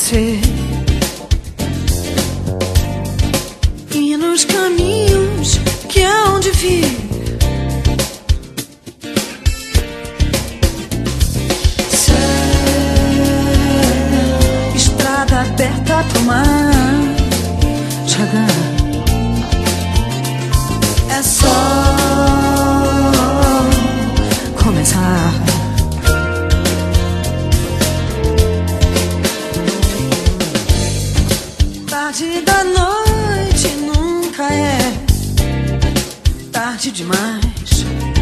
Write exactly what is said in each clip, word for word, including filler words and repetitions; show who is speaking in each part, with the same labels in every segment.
Speaker 1: você. E nos caminhos que hão de vir, céu, estrada aberta pro mar chegar. É só começar. Tarde da noite nunca é tarde demais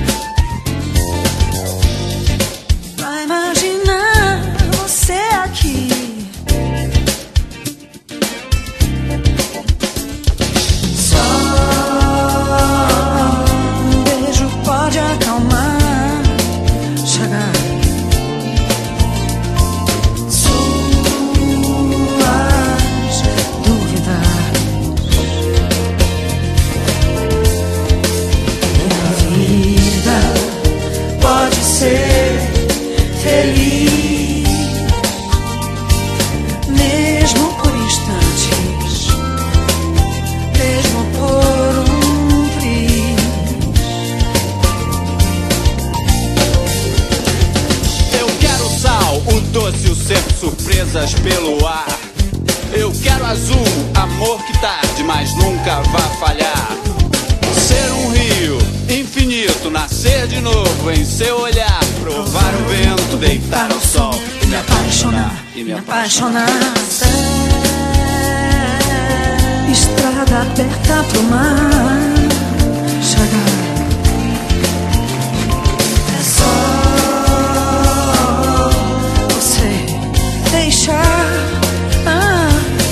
Speaker 1: pra imaginar você aqui. Só um beijo pode acalmar, chegar. Ser feliz, mesmo por instantes, mesmo por um triz.
Speaker 2: Eu quero sal, o doce, o seco, surpresas pelo ar. Eu quero azul, amor que tarde, mas nunca vai falhar. Ser um rio infinito, nascer de novo em seu olhar, provar o vento, deitar ao sol e me apaixonar, e me apaixonar.
Speaker 1: Estrada aberta pro mar chegar. É só você deixar, ah,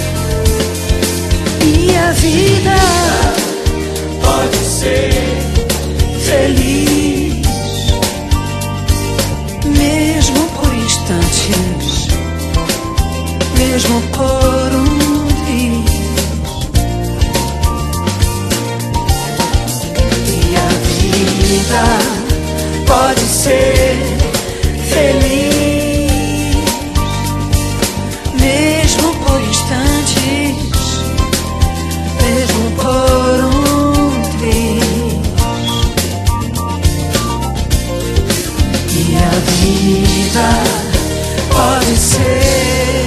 Speaker 1: e a vida
Speaker 2: pode ser
Speaker 1: feliz, mesmo por instantes, mesmo por um triz. E a vida pode ser feliz, mesmo por instantes, mesmo por um triz. E a vida pode ser